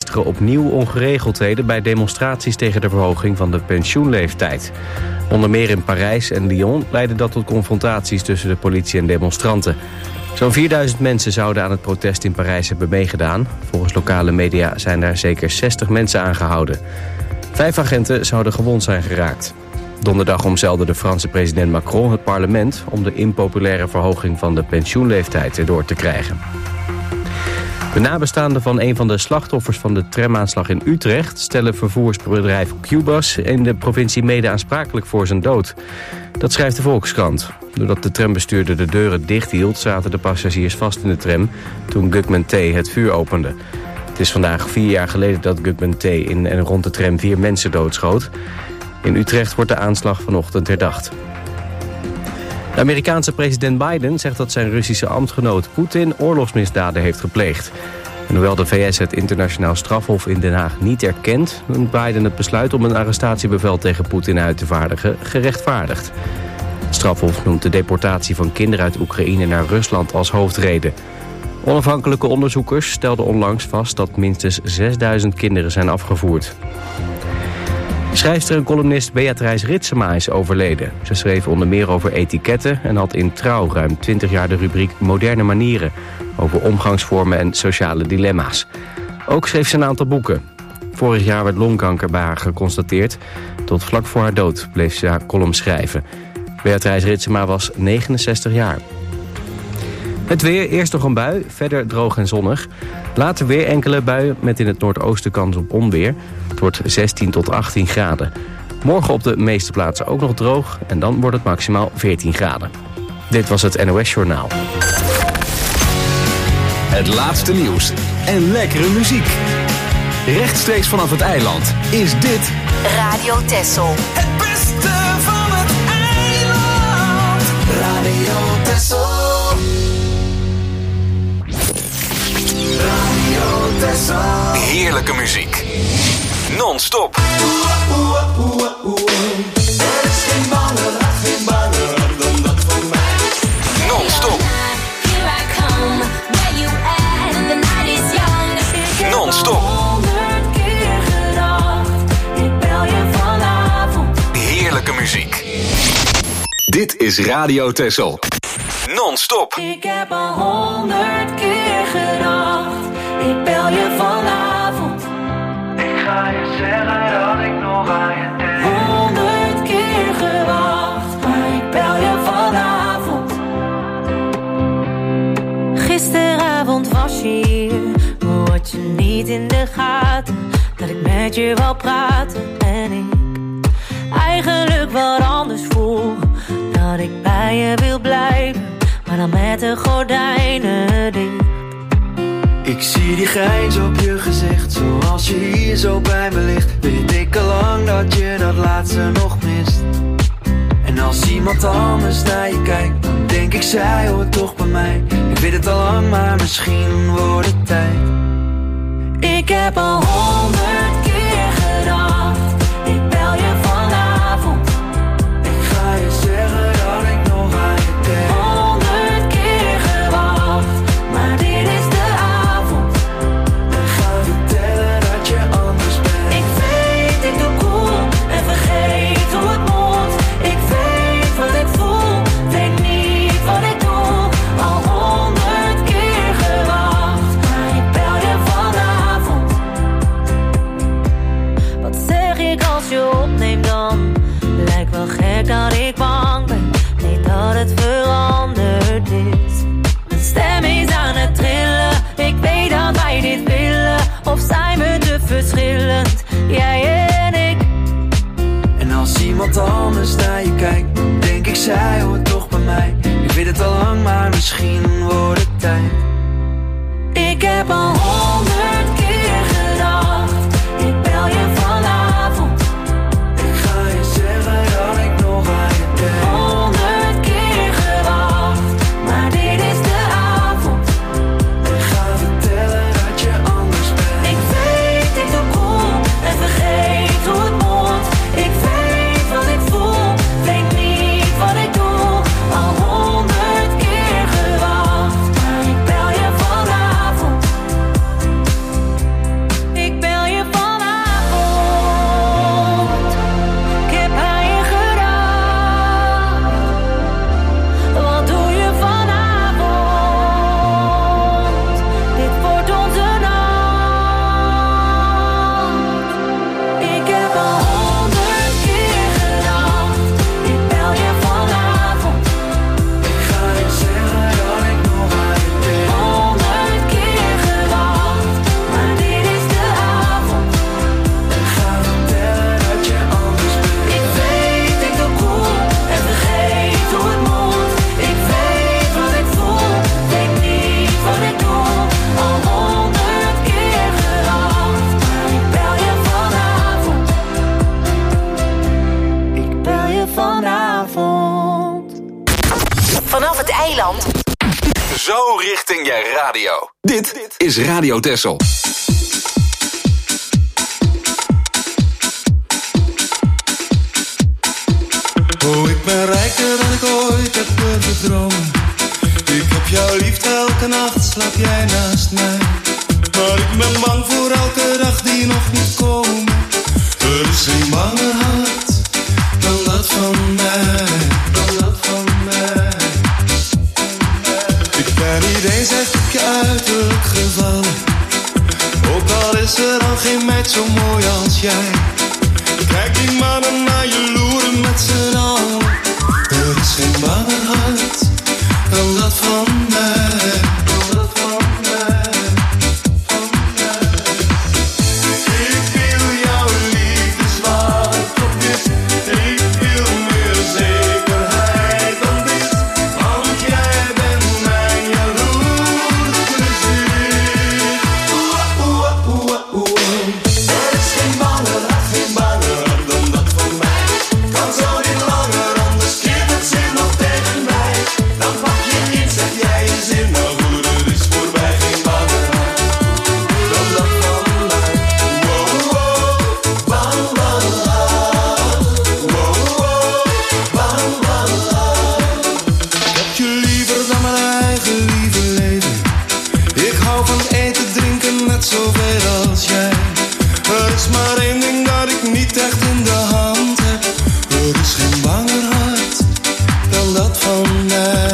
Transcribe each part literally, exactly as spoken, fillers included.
gisteren opnieuw ongeregeldheden bij demonstraties tegen de verhoging van de pensioenleeftijd. Onder meer in Parijs en Lyon leidde dat tot confrontaties tussen de politie en demonstranten. Zo'n vierduizend mensen zouden aan het protest in Parijs hebben meegedaan. Volgens lokale media zijn daar zeker zestig mensen aangehouden. Vijf agenten zouden gewond zijn geraakt. Donderdag omzeilde de Franse president Macron het parlement om de impopulaire verhoging van de pensioenleeftijd erdoor te krijgen. De nabestaanden van een van de slachtoffers van de tramaanslag in Utrecht stellen vervoersbedrijf Qbus in de provincie mede aansprakelijk voor zijn dood. Dat schrijft de Volkskrant. Doordat de trambestuurder de deuren dicht hield, zaten de passagiers vast in de tram toen Gugman T. het vuur opende. Het is vandaag vier jaar geleden dat Gugman T. in en rond de tram vier mensen doodschoot. In Utrecht wordt de aanslag vanochtend herdacht. De Amerikaanse president Biden zegt dat zijn Russische ambtgenoot Poetin oorlogsmisdaden heeft gepleegd. En hoewel de V S het internationaal strafhof in Den Haag niet erkent, noemt Biden het besluit om een arrestatiebevel tegen Poetin uit te vaardigen gerechtvaardigd. Het strafhof noemt de deportatie van kinderen uit Oekraïne naar Rusland als hoofdreden. Onafhankelijke onderzoekers stelden onlangs vast dat minstens zesduizend kinderen zijn afgevoerd. Schrijfster en columnist Beatrice Ritsema is overleden. Ze schreef onder meer over etiketten en had in Trouw ruim twintig jaar de rubriek Moderne Manieren, over omgangsvormen en sociale dilemma's. Ook schreef ze een aantal boeken. Vorig jaar werd longkanker bij haar geconstateerd. Tot vlak voor haar dood bleef ze haar column schrijven. Beatrice Ritsema was negenenzestig jaar. Het weer, eerst nog een bui, verder droog en zonnig. Later weer enkele buien met in het noordoosten kans op onweer. Het wordt zestien tot achttien graden. Morgen op de meeste plaatsen ook nog droog en dan wordt het maximaal veertien graden. Dit was het N O S Journaal. Het laatste nieuws en lekkere muziek. Rechtstreeks vanaf het eiland is dit Radio Texel. Het beste van het eiland. Radio Texel. Radio Texel. heerlijke muziek. Non-stop. Er is geen banger, geen banger dan dat voor mij. Non-stop. Non-stop. Heerlijke muziek. Dit is Radio Texel. Non-stop. Ik heb al honderd keer gedacht, ik bel je vanavond. Ik ga je zeggen dat ik nog aan je denk. Honderd keer gewacht, maar ik bel je vanavond. Gisteravond was je hier, maar had je niet in de gaten dat ik met je wou praten en ik eigenlijk wat anders voel. Dat ik bij je wil blijven, maar dan met de gordijnen dicht. Ik zie die grijns op je gezicht, zoals je hier zo bij me ligt. Weet ik al lang dat je dat laatste nog mist. En als iemand anders naar je kijkt, dan denk ik zij hoort toch bij mij. Ik weet het al lang, maar misschien wordt het tijd. Ik heb al honderd keer gedacht, ik bel je vanavond. Ik ga je zeggen dat ik nog aan je denk. Honderd keer gewacht, maar dit is de avond. En ga vertellen dat je anders bent. Ik weet, ik doe cool en vergeet hoe het moet. Ik weet wat ik voel, weet niet wat ik doe. Al honderd keer gewacht, maar ik bel je vanavond. Wat zeg ik als je opneemt dan? Lijkt wel gek dat ik bang ben, weet dat het veranderd is. Mijn stem is aan het trillen, ik weet dat wij dit willen. Of zijn we te verschillend, jij en ik? En als iemand anders naar je kijkt, dan denk ik zij hoort toch bij mij. Ik weet het al lang, maar misschien wordt het tijd. Ik heb al honderd keer gedacht, ik bel je vanavond. Ik ga je zeggen dat ik nog aan je denk. Honderd keer gewacht, maar dit is de avond. Ik ga vertellen dat je anders bent. Ik weet, ik doe cool en vergeet hoe het moet. Ik weet wat ik voel, weet niet wat ik doe. Al honderd keer gewacht, maar ik bel je vanavond. eiland. Zo richting je radio. Dit is Radio Texel. Oh, ik ben rijker dan ik ooit heb durven dromen. Ik heb jou lief, elke nacht slaap jij naast mij. Maar ik ben bang voor elke dag die nog niet komt. Er is geen banger hart dan dat van mij, dan dat van mij. Ik ben niet eens echt op je uiterlijk gevallen. Ook al is er dan geen meid zo mooi als jij. Kijk die mannen naar je loeren met z'n allen. Er is geen banger hart dan dat van mij, dan dat van mij, van mij. Ik wil jouw liefde zwart op wit. Ik wil meer zekerheid dan dit. Want jij bent mijn jaloerse ziel. Oeh, oeh, oeh, oeh. Er is geen banger hart, geen banger hart dan dat van mij. Kan zo niet langer, anders keert het zin nog tegen mij. Dan pak je iets, zeg jij je zin. Nou goed, het is voorbij, geen banger hart dan dat van mij. Wow, wow, bang, bang, hart. Wow, wow, bang, bang, hart. Ik heb je liever dan mijn eigen lieve leven. Ik hou van eten, drinken, net zoveel als jij. Er is maar één ding dat ik niet echt in de hand heb. Er is geen banger hart dan dat van mij.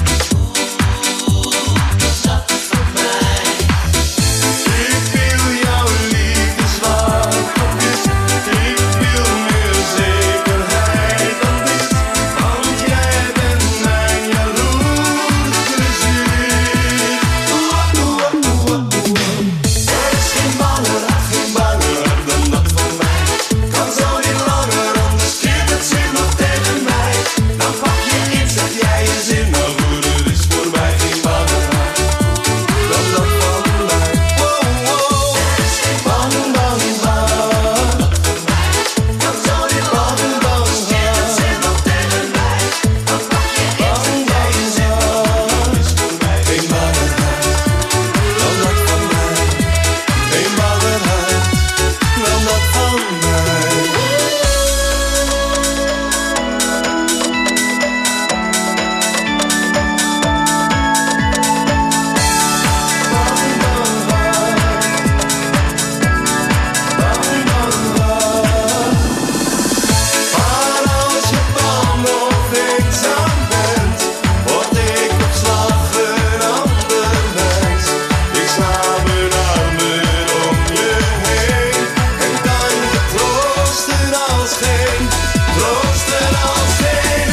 Ik wil jouw liefde zwart op wit. Ik wil meer zekerheid dan dit. Want jij bent mijn jaloerse ziel. Oeh, oeh, oeh, oeh. Er is geen banger hart, geen banger hart dan dat van mij. Kan zo niet langer, anders keert het zin nog tegen mij. Dan pak je iets, zeg jij je zin. Nou goed, het is voorbij, geen banger hart dan dat van mij. Wow, wow. Er is geen banger, banger, banger. Kan zo niet langer, anders keert het zin nog tegen mij. Dan pak je iets, zeg jij je zin. Nou goed, het is voorbij, geen banger hart dan dat van mij. Geen banger hart dan dat van mij. Maar als je bang of eenzaam bent, word ik op slag een ander mens. Ik sla mijn armen om je heen en kan je troosten als geen, troosten als geen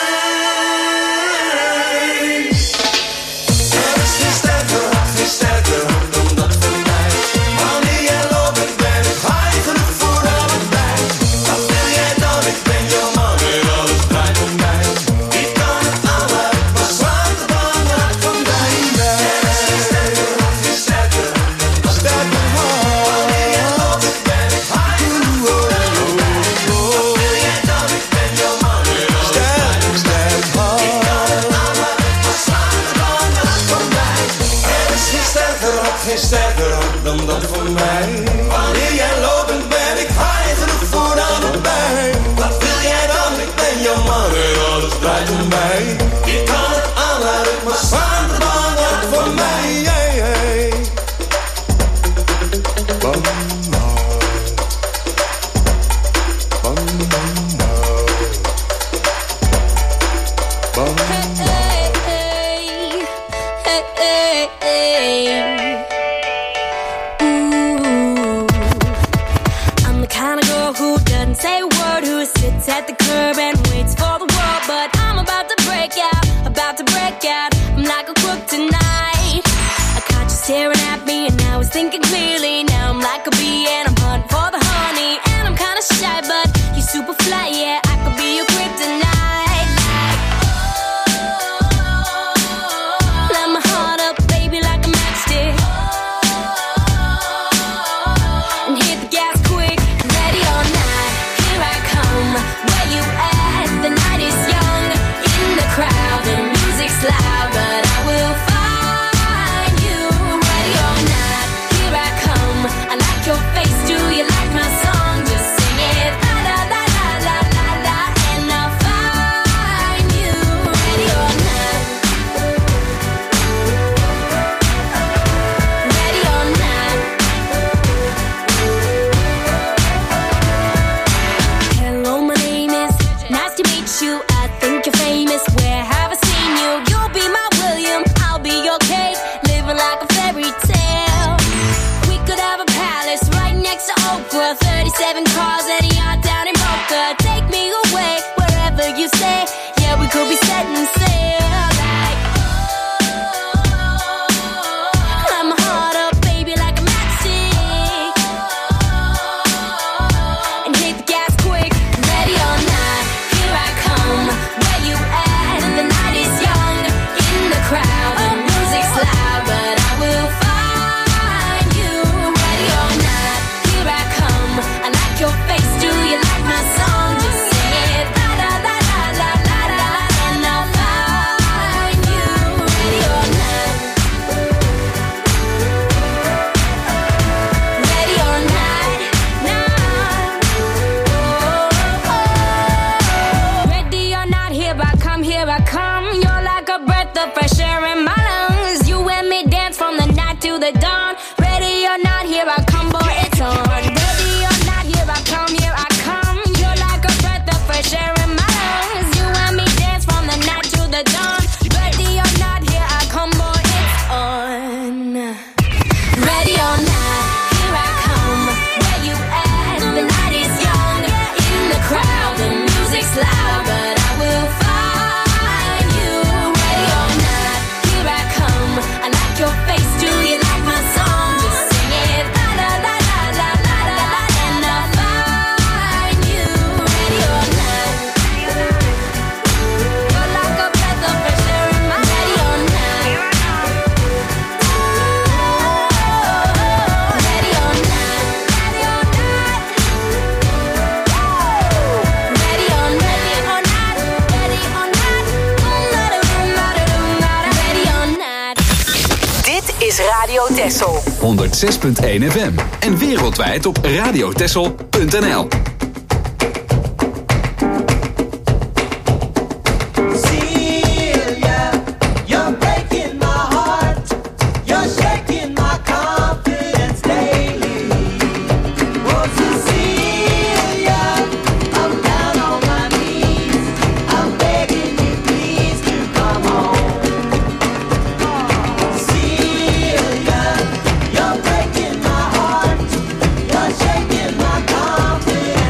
een. Er is geen sterker hart, geen sterker hart dan dat van mij. Wanneer jij loopt, ik ben ik high genoeg voor allebei. Wat wil jij dan? Ik ben jouw man en alles draait om mij. Ik kan het aanlaten, maar zwaar te bang hart van mij. Er is geen sterker hart, geen sterker hart dan dat van mij. Wanneer jij loopt, ik ben ik high genoeg voor allebei. Wat wil jij dan? Ik ben jouw man en alles draait om mij. Ik kan het aanlaten, maar zwaar te bang hart van mij. Er is geen sterker hart, geen sterker hart dan dat van mij. Wanneer jij loopt, ben ik high genoeg voor allebei. Wat wil jij dan? Ik ben jouw man en alles draait om mij. Ik kan het aanlaten, maar zwaar te bang hart van mij. Hey, hey. Bang hart. Bang hart. Bang Hey, hey, hey, hey. Ooh. I'm the kind of girl who doesn't say a word, who sits at the curb and waits for the world. But I'm about to break out, about to break out. I'm like a crook tonight. I caught you staring at me and I was thinking clearly. Now I'm like a bee and I'm hunting for the honey. And I'm kinda shy, but you're super fly, yeah. I could be your kryptonite. Light my heart up, baby, like a matchstick. And hit the gas quick, ready or not. Here I come, where you at? lights on. Ready or not, here I come, here I come. You're like a breath of fresh air in my lungs. You and me dance from the night to the dawn. Ready or not, here I come, boy, it's on. Ready or not, here I come. Where you at? The night is young. In the crowd, the music's loud, but I will find you. Ready or not, here I come. I like your face, do you like my song? Just sing it, la la la la la la la, and I'll find you. Ready or not, you're like a breath of fresh air in my. Ready or not, ready or not, ready or not, ready or not, ready or not, ready or not. Dit is Radio Texel. honderd zes punt één F M en wereldwijd op radiotexel punt n l. Celia, you're breaking my heart. You're shaking my confidence daily. Oh, Cecilia, I'm down on my knees. I'm begging you, please, to come home. Celia, you're breaking my heart. You're shaking my confidence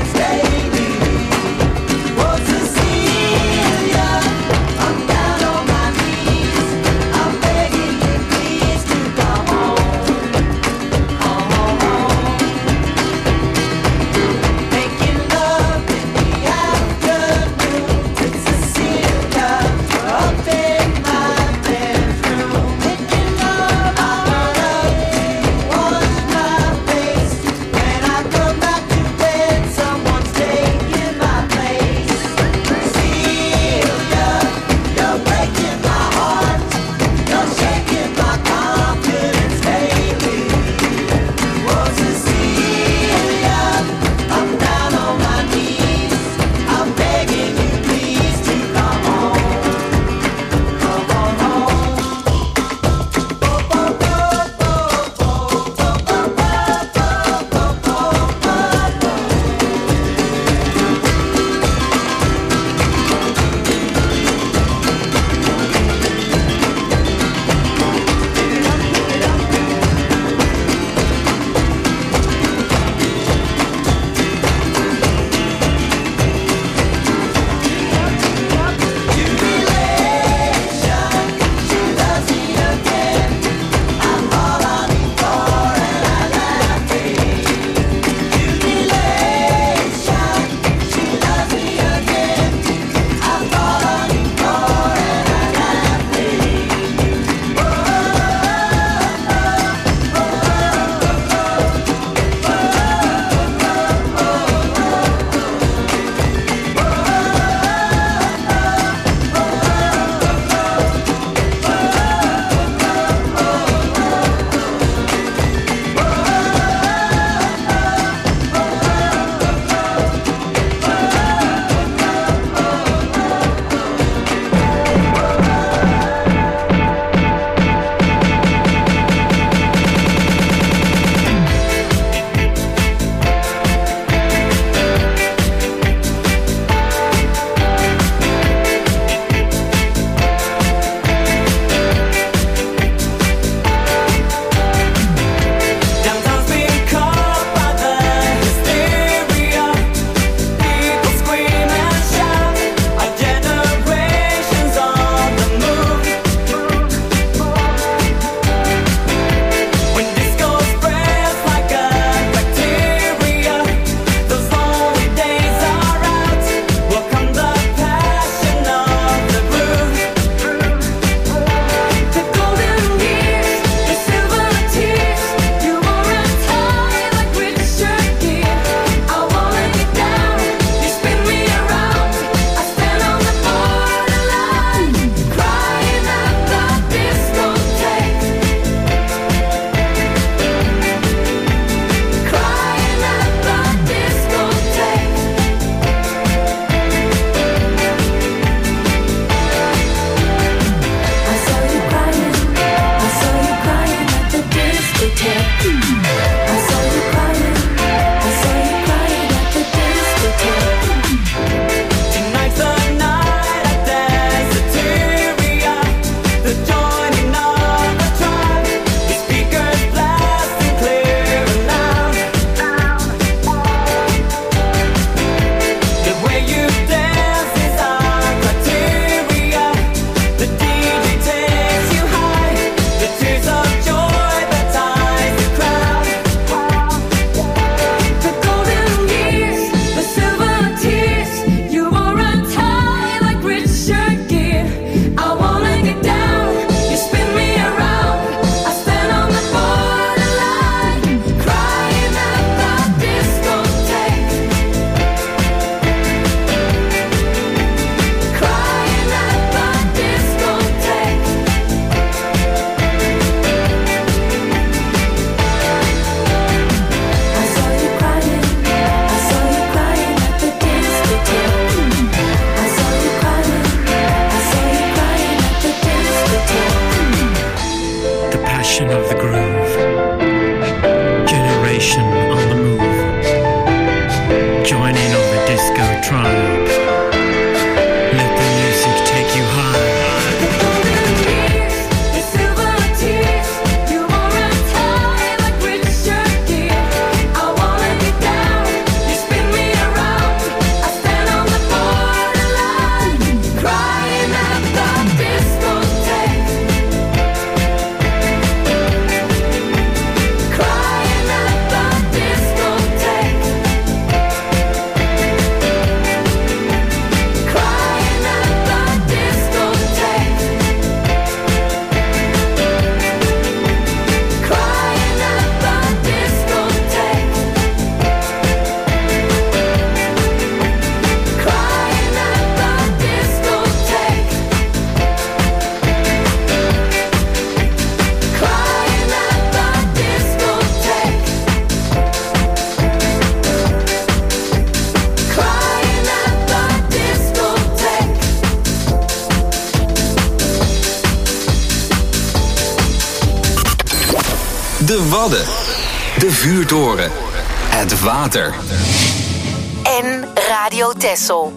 Wadden. De vuurtoren. Het water. En Radio Texel.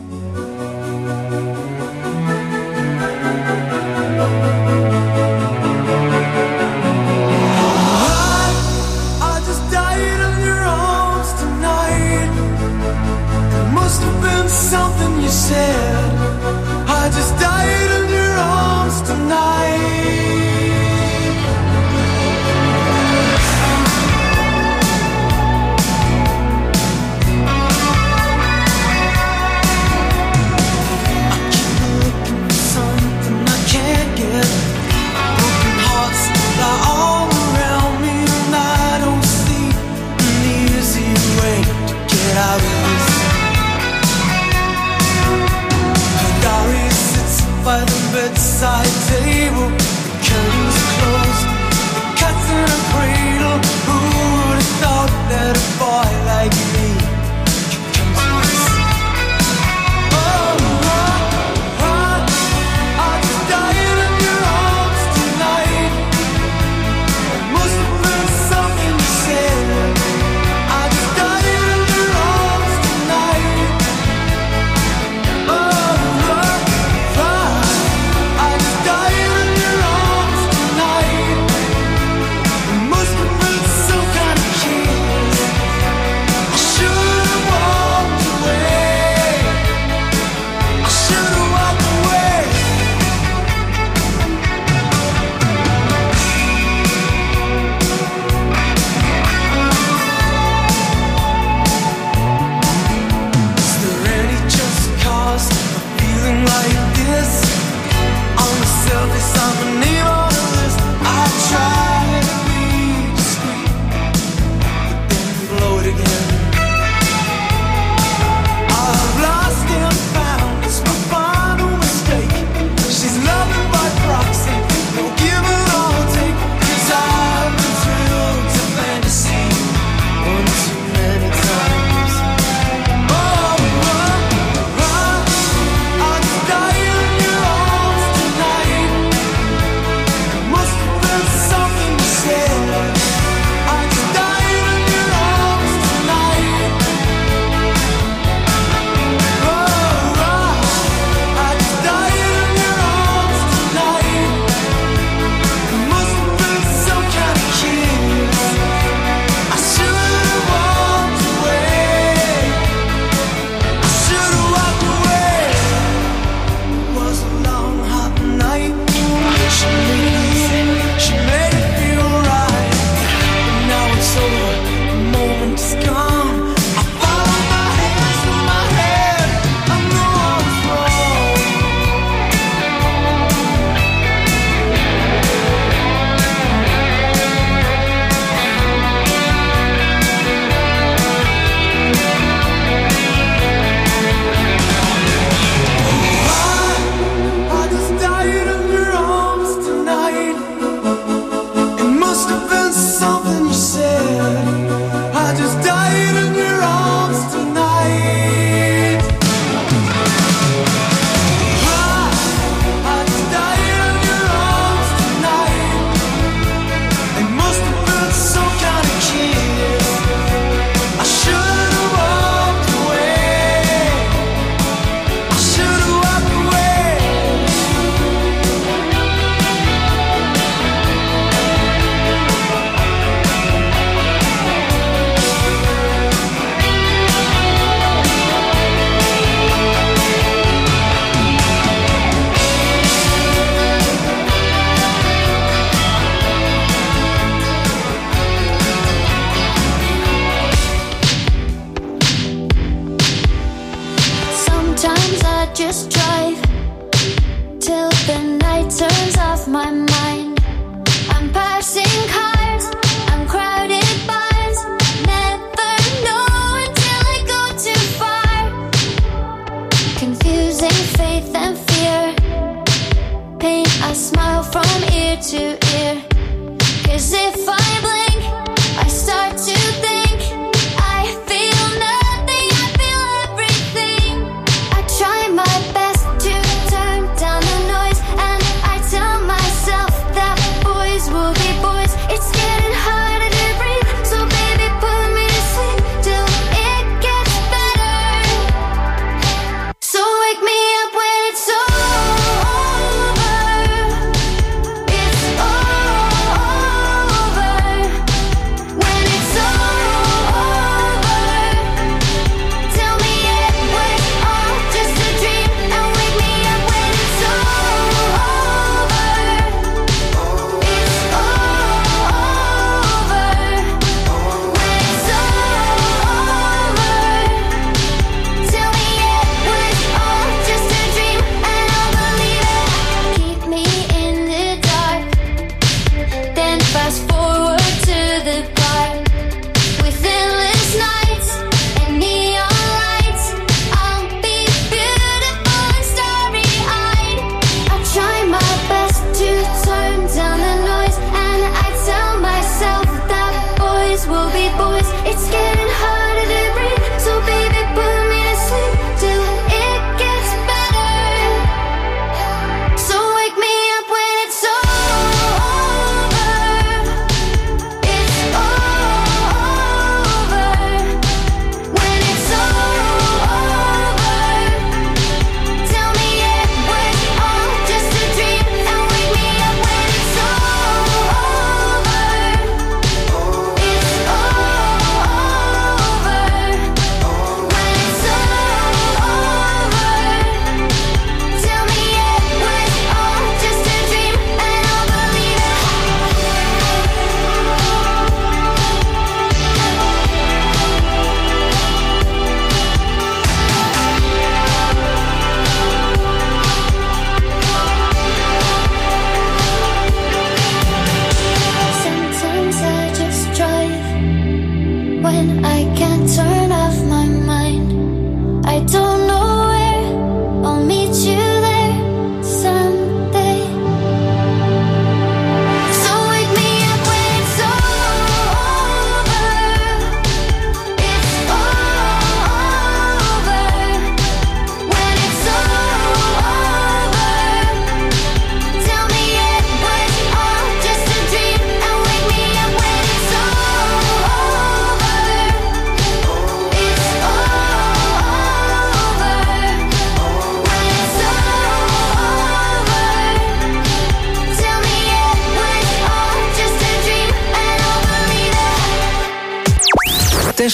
I just died in your arms tonight. It must have been something you said. I just died in your arms tonight.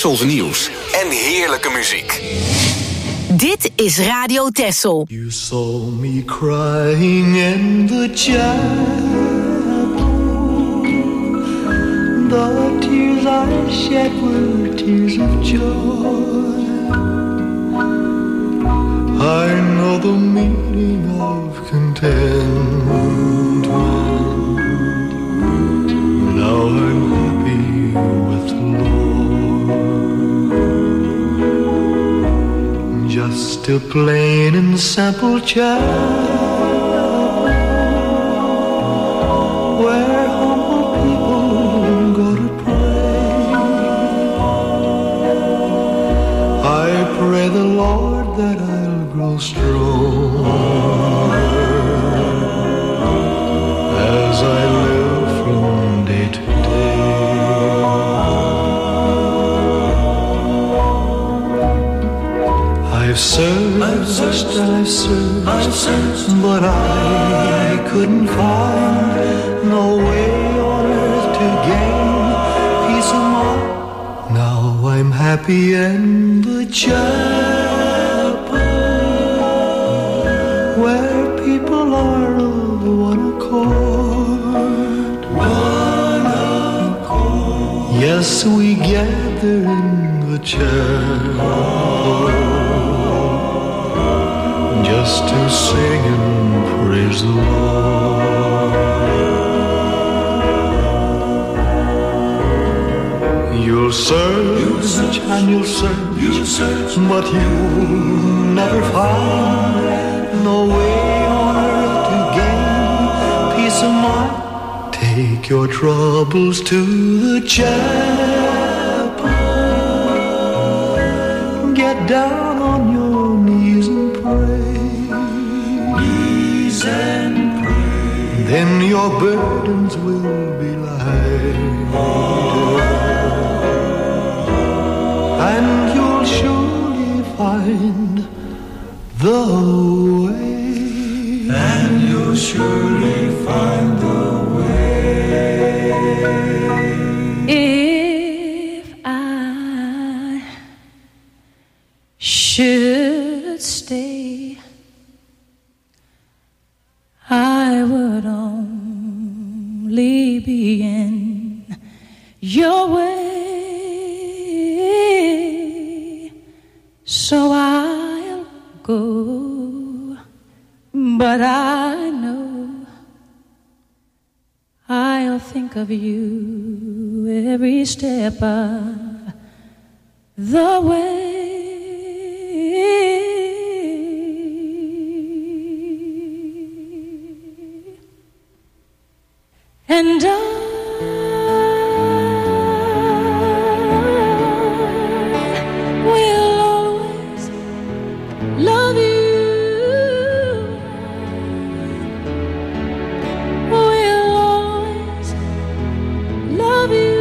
Tessels nieuws en heerlijke muziek. Dit is Radio Tessel. You saw me crying in the chapel. The tears I shed were tears of joy. I know the meaning of contentment. Now I'm happy with the Lord. Just a plain and simple child, where humble people go to pray. I pray the Lord that I'll grow strong as I live from day to day. I've searched, I've searched, I've searched, I've searched, but I couldn't find no way on earth to gain peace of mind. Now I'm happy in the chapel, where people are of one accord. One accord. Yes, we gather in the chapel just to sing and praise the Lord. You'll search, you'll search and you'll search, you'll search, but you'll never find no way on earth to gain peace of mind. Take your troubles to the chapel, get down on your knees and pray. Knees and pray. Then your burdens will be lighter, and you'll surely find the way. And you'll surely find the way. If I should stay, I would only be in your way, so I'll go, but I know I'll think of you every step of the way. And I will always love you, will always love you.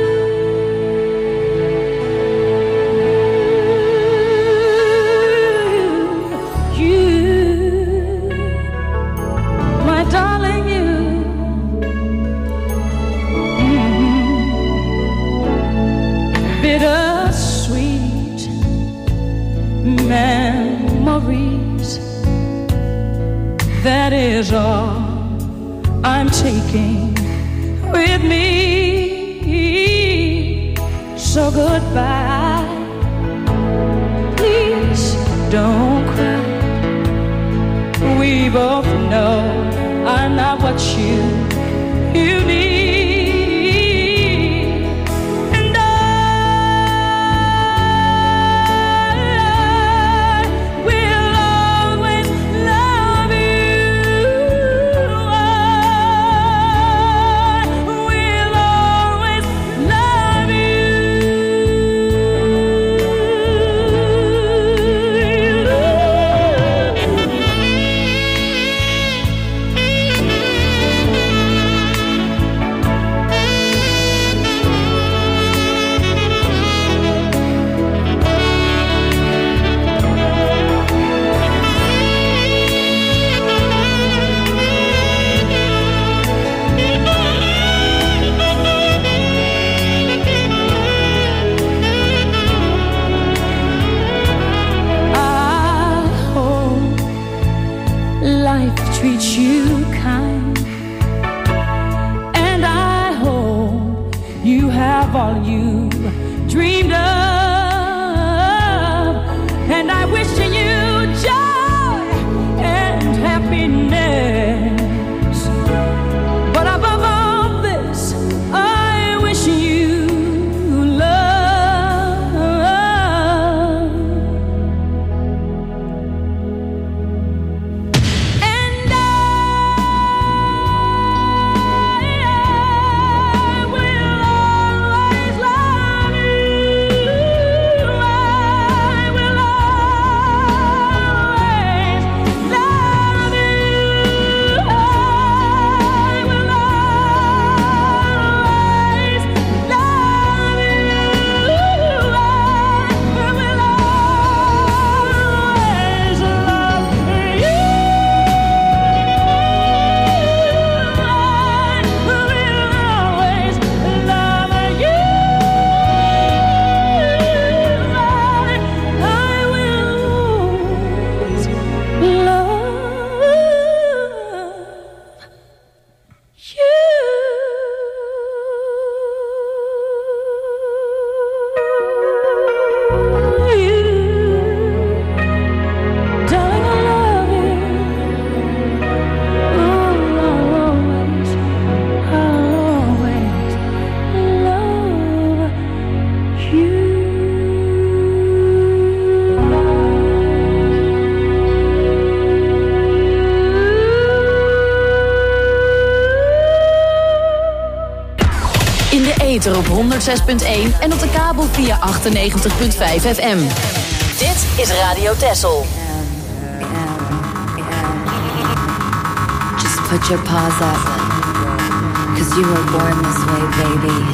You, my darling, you. Bittersweet memories, that is all I'm taking with me. So goodbye, please don't cry. We both know I'm not what you, you need. honderd zes punt één en op de kabel via achtennegentig komma vijf F M. Dit is Radio Texel. Just put your paws up, 'cause you were born this way, baby.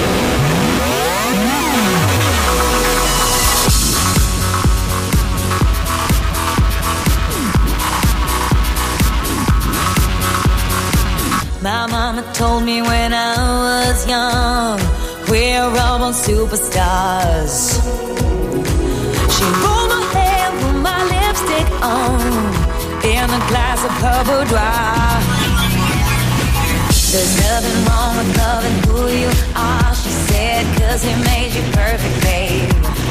My mama told me when I was young, we're all born superstars. She rolled my hair, put my lipstick on, in a glass of her boudoir. There's nothing wrong with loving who you are, she said, 'cause he made you perfect, babe.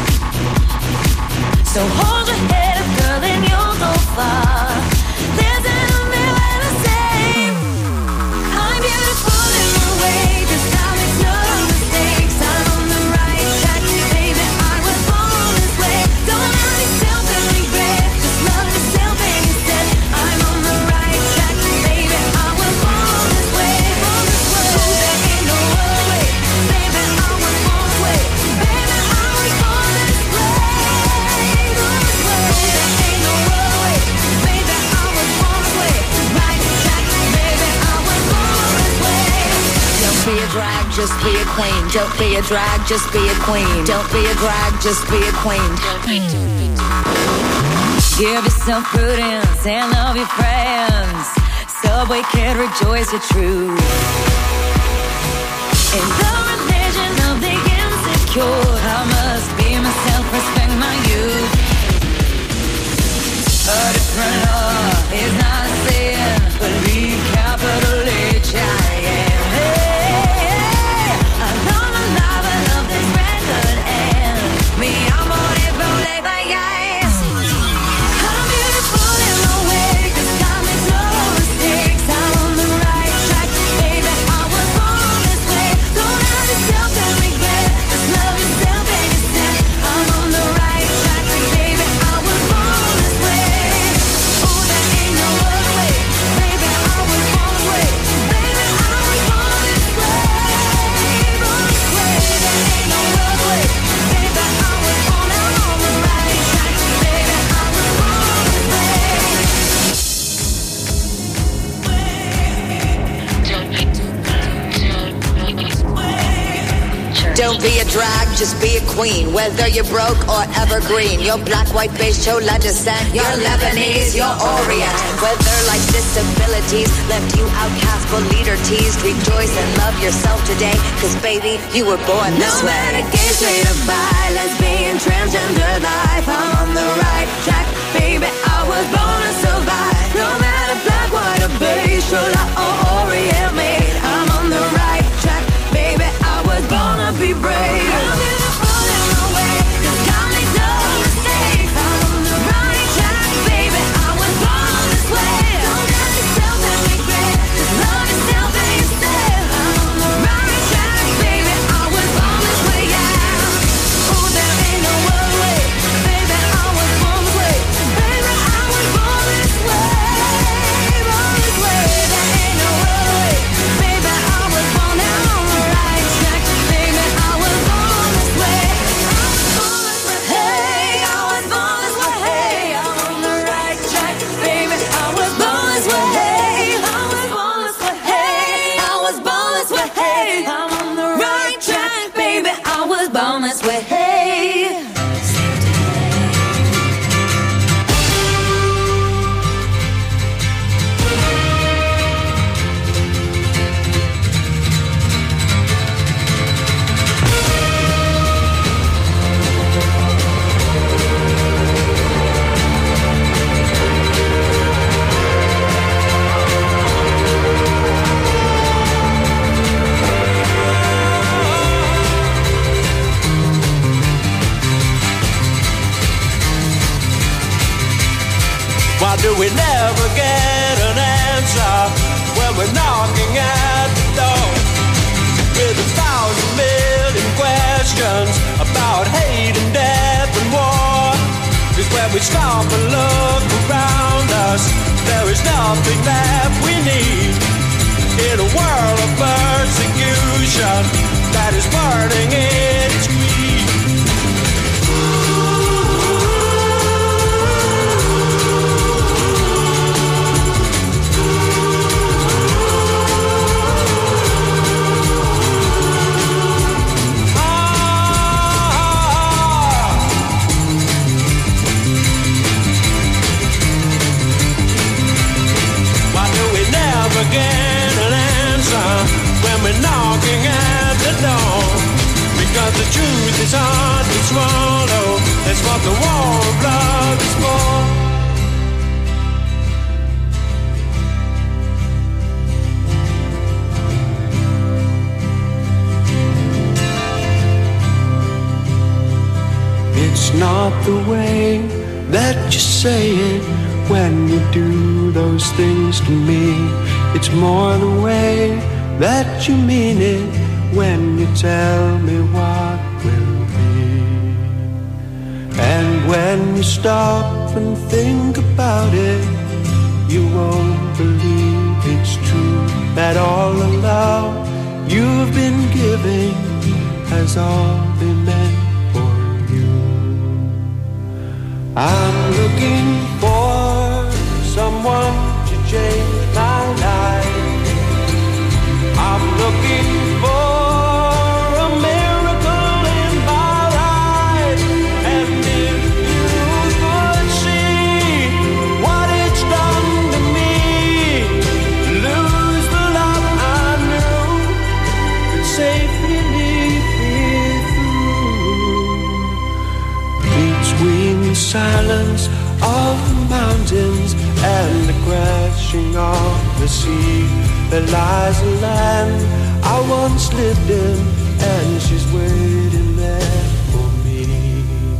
So hold your head up, girl, and you'll go far. There's an million the same. I'm beautiful in my way, 'cause I make no mistakes. I'm on the right track, baby, I was born this way. Don't hurt yourself and regret, just love yourself instead. I'm on the right track, baby, I was born this way, born this way. Oh, there ain't no other way, baby, I was born this way. Baby, I was born this way, born this way. Oh, there ain't no other way, baby, I was born this way. Right track, baby, I was born this way. Don't be a drag, just be a queen. Don't be a drag, just be a queen. Don't be a drag, just be a queen. Give yourself prudence and love your friends. Subway kid, rejoice your truth. In the religion of the insecure, I must be myself, respect my youth. A different love is not a sin, believe capital H I M. Hey, I love my life, I love this record, and me, I'm on it, roll like my eyes. I'm beautiful in my way, 'cause I make no mistakes. I'm on the right track, baby, I was born this way. Don't hurt yourself and regret, just love yourself and yourself. I'm on the right track, baby, I was born this way. Oh, there ain't no other way, baby, I was born this way. Baby, I was born this way, born this way. There ain't no other way, baby, I was born. I'm on the right track, baby, I was born this way. Don't be a drag, just be a queen. Whether you're broke or evergreen, you're black, white, beige, chola descent, you're Lebanese, you're Orient. Whether life's disabilities left you outcast but leader teased, rejoice and love yourself today, 'cause baby, you were born this No way. matter gay, straight or bi, lesbian, transgender life, I'm on the right track, baby, I was born to survive. No matter black, white or beige, chola or Orient made, I'm on the right track, baby, I was born to be brave. I'm beautiful in my way, 'cause I make no mistakes. I'm on the right track, baby, I was born this way. Don't hurt yourself and regret, just love yourself and yourself. I'm on the right track, baby, I was born this way, yeah. Oh, there ain't no other way, baby, I was born this way. Baby, I was born this way, born this way. There ain't no other way, baby, I was born. Now I'm on the right track, baby, I was born this way. I was born this way, hey, I was born this way, hey, I'm on the right track, baby, I was born this way, hey, I was born this way, hey, I was born this way, hey, I'm on the right track, baby, I was born this way, hey. Why do we never get an answer when we're knocking at the door? With a thousand million questions about hate and death and war. 'Cause when we stop and look around us, there is nothing that we need in a world of persecution that is burning in its greed. Get an answer when we're knocking at the door, because the truth is hard to swallow. That's what the war of love is for. It's not the way that you say it when you do those things to me. It's more the way that you mean it when you tell me what will be. And when you stop and think about it, you won't believe it's true, that all the love you've been giving has all been meant for you. I'm looking for someone to change my life. I'm looking for a miracle in my life. And if you could see what it's done to me, lose the love I knew could safely lead me through. Between the silence of the mountains and the crashing of the sea, there lies a land I once lived in, and she's waiting there for me.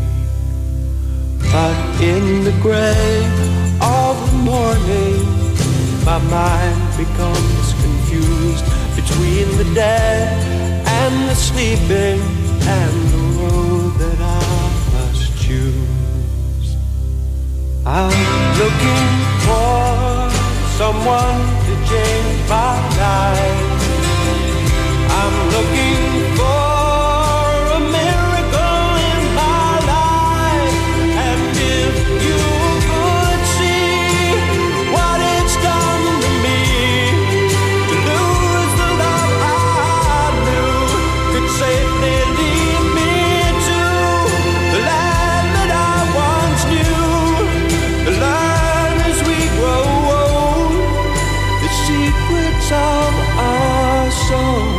But in the gray of the morning, my mind becomes confused between the dead and the sleeping, and the road that I must choose. I'm looking for someone to change my life. I'm looking for a miracle in my life. And if you could see what it's done to me, to lose the love I knew could safely lead me to the land that I once knew, to learn as we grow old the secrets of our soul.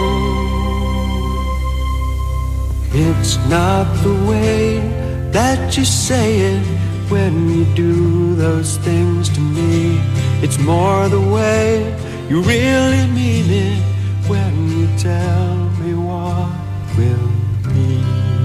It's not the way that you say it when you do those things to me. It's more the way you really mean it when you tell me what will be.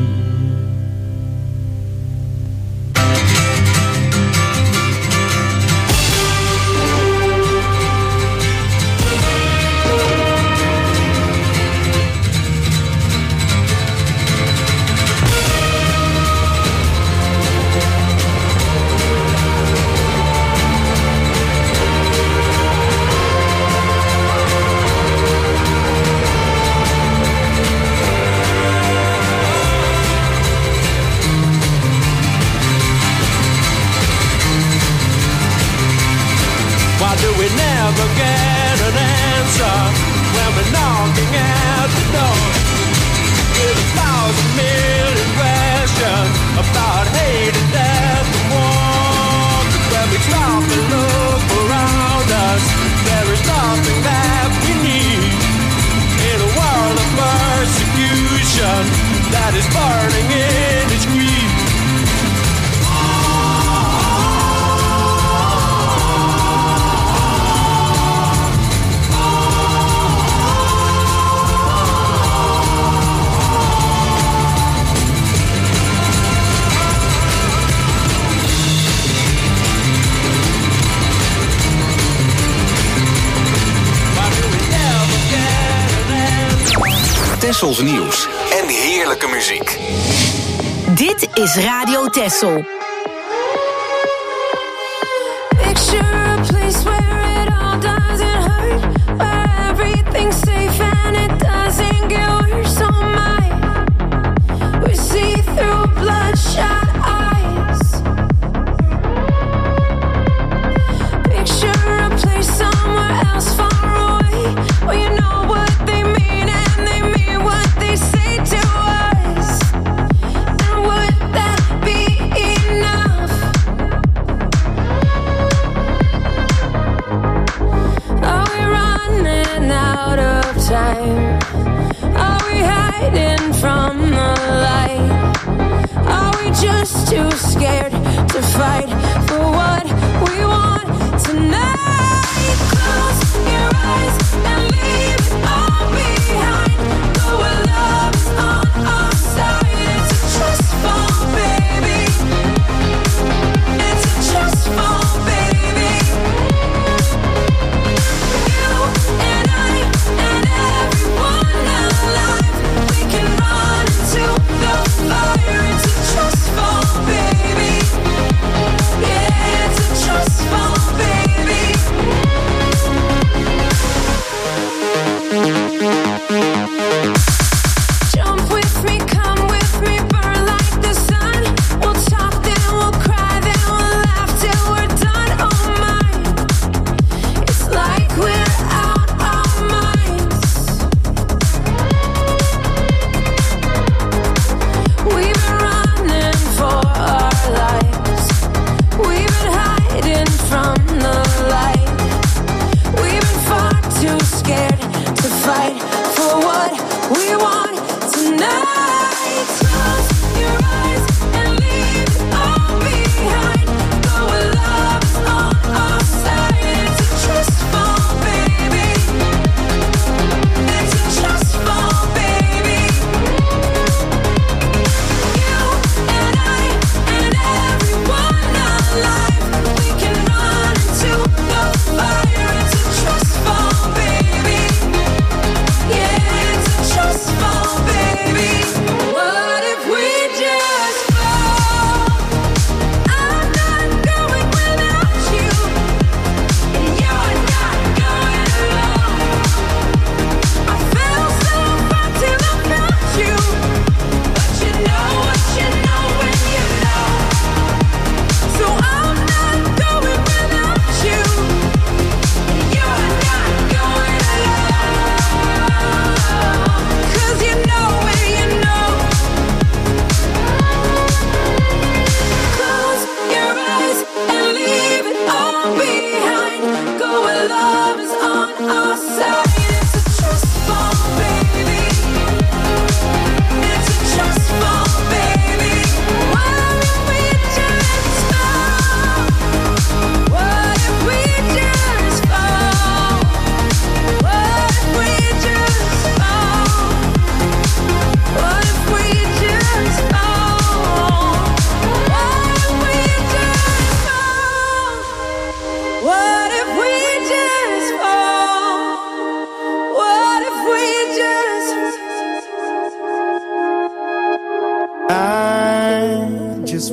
Do we never get an answer when we're knocking at the door with a thousand million questions about hate and death and war? When we stop and look around us, there is nothing that we need in a world of persecution that is burning in its greed. Tessels nieuws en heerlijke muziek. Dit is Radio Tessel. Picture a place where it all doesn't hurt, where every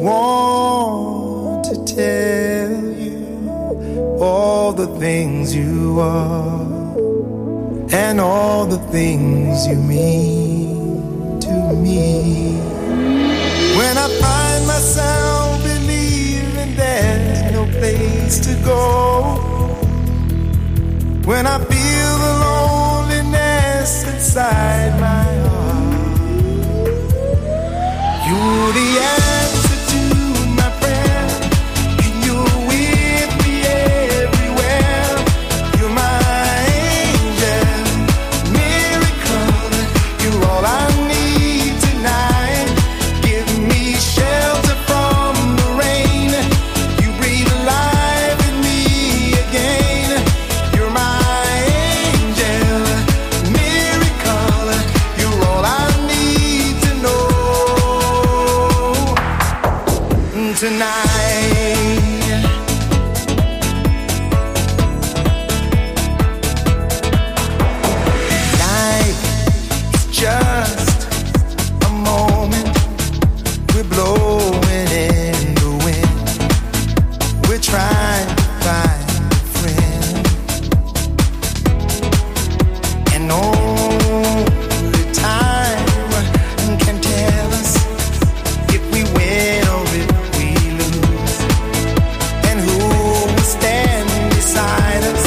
want to tell you all the things you are and all the things you mean to me. When I find myself believing there's no place to go, when I feel the loneliness inside my heart, you're the answer to my prayer, and you're with me everywhere. You're my angel, miracle, you're all I need tonight. Give me shelter from the rain, you breathe life in me again. You're my angel, miracle, you're all I need to know tonight. Life is just a moment. We're blowing in the wind. We're trying to find a friend, and only time can tell us if we win or if we lose, and who will stand beside us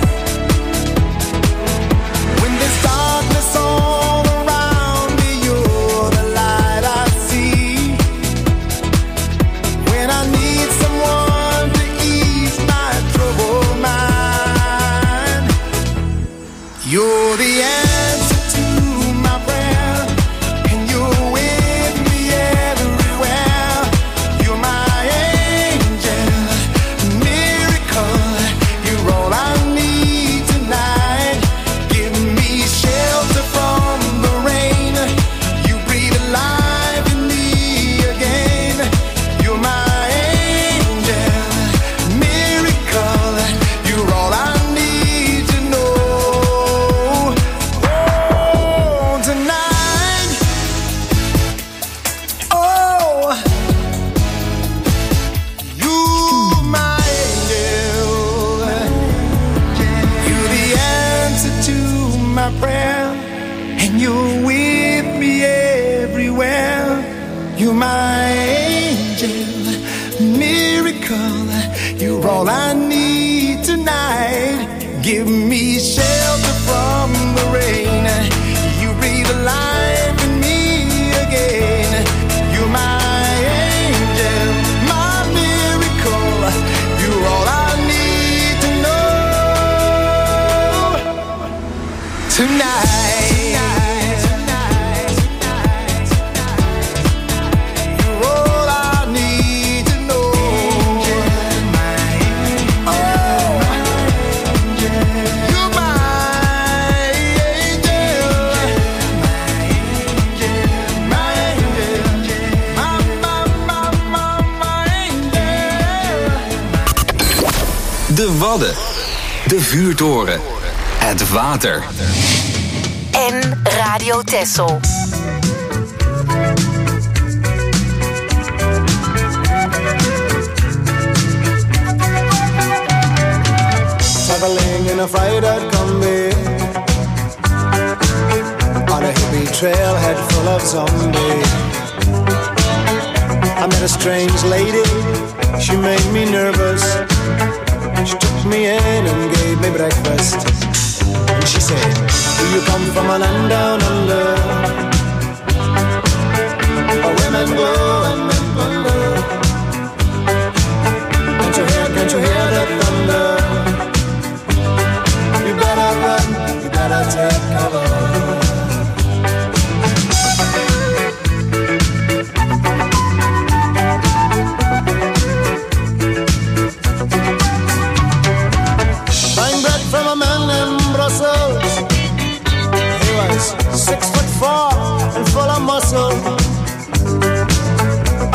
when there's darkness all around me. You're the light I see when I need someone to ease my troubled mind. You're the answer to my prayer, and you're with me everywhere. You're my angel, miracle, you're all I need tonight. Give me shelter from the rain, you breathe life in me again. You're my angel, miracle, you're all I need to know. Oh, tonight, oh, you're my angel. You're the answer to my prayer, and you're with me everywhere. You're my angel, miracle, you're all I need tonight. Give me shelter from the rain, you breathe life in me again. You're my angel, my miracle, you're all I need to know tonight. You're all I need to know. Oh, you're my angel, my angel, my, my, my, my, my angel. De Wadden. De Vuurtoren. Het water. En Radio Texel. Traveling in a fried-out combi on a hippie trailhead full of zombies. I met a strange lady, she made me nervous. She took me in and gave me breakfast. And she said, do you come from a land down under, where women go and men wonder? Can't you hear, can't you hear the thunder? You better run, you better take cover. Buying bread from a man in Brussels. He was six foot four and full of muscle.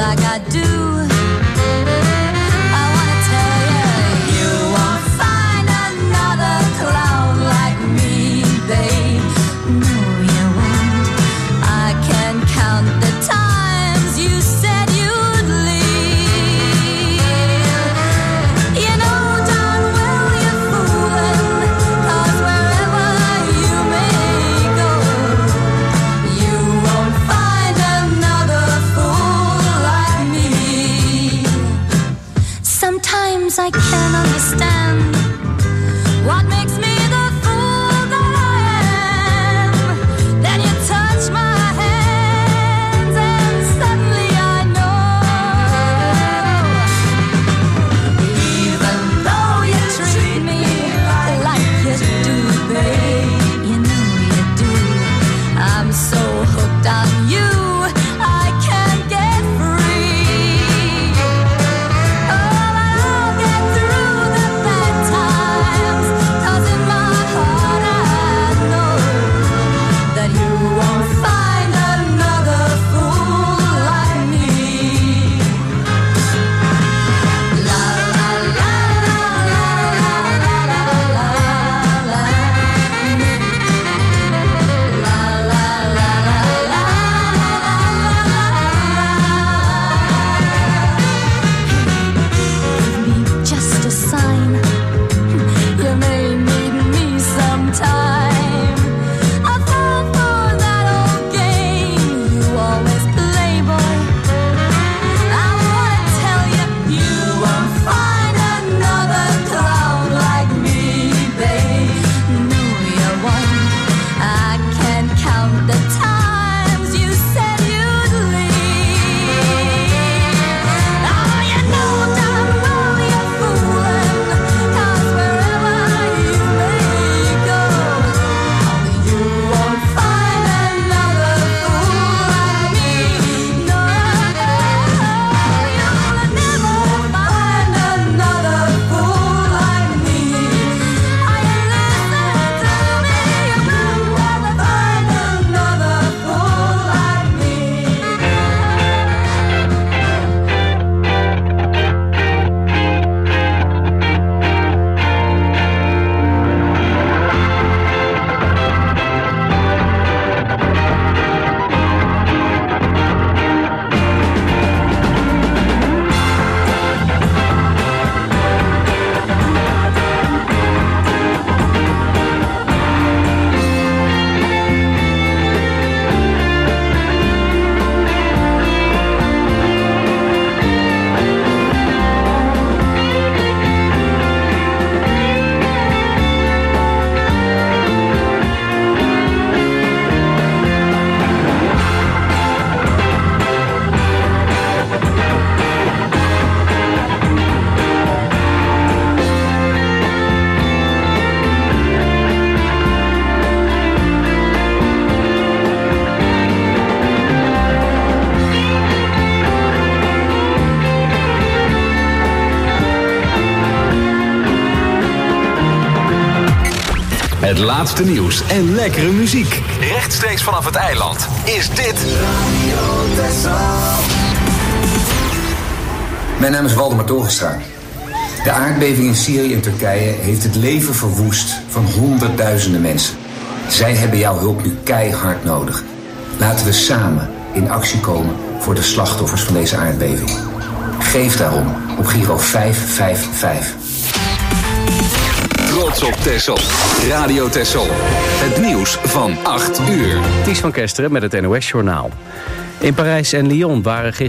like I do. I wanna tell you, you won't find another clown like me, babe. No, you won't. I can count the times you said you'd leave. You know darn well you're fooling, 'cause wherever you may go, you won't find another fool like me. Sometimes I can't understand what makes me the fool that I am. Then you touch my hands and suddenly I know. Even though you treat me like you do, babe, you know you do. I'm so hooked on you, I can't get free. Oh, but I'll get through the bad times, 'cause in my heart I know that you won't find another fool like me. La la la la la la la la la la. La la la la la Give me just a sign. You may need me sometime. I fall for that old game you always play, boy. I wanna tell you, you won't find another clown like me, babe. No, you won't. I can't count the times you said you'd leave. Oh, you know darn well you're fooling, 'cause wherever you may go, you won't find another fool like me. No, you'll never find another fool like me. Are you listening to me? You'll never find another fool like me. Het laatste nieuws en lekkere muziek. Rechtstreeks vanaf het eiland is dit Radio Texel. Mijn naam is Waldemar Torenstra. De aardbeving in Syrië en Turkije heeft het leven verwoest van honderdduizenden mensen. Zij hebben jouw hulp nu keihard nodig. Laten we samen in actie komen voor de slachtoffers van deze aardbeving. Geef daarom op Giro vijf vijf vijf. Trots op Texel. Radio Texel. Het nieuws van acht uur. Ties van Kesteren met het N O S-journaal. In Parijs en Lyon waren gisteren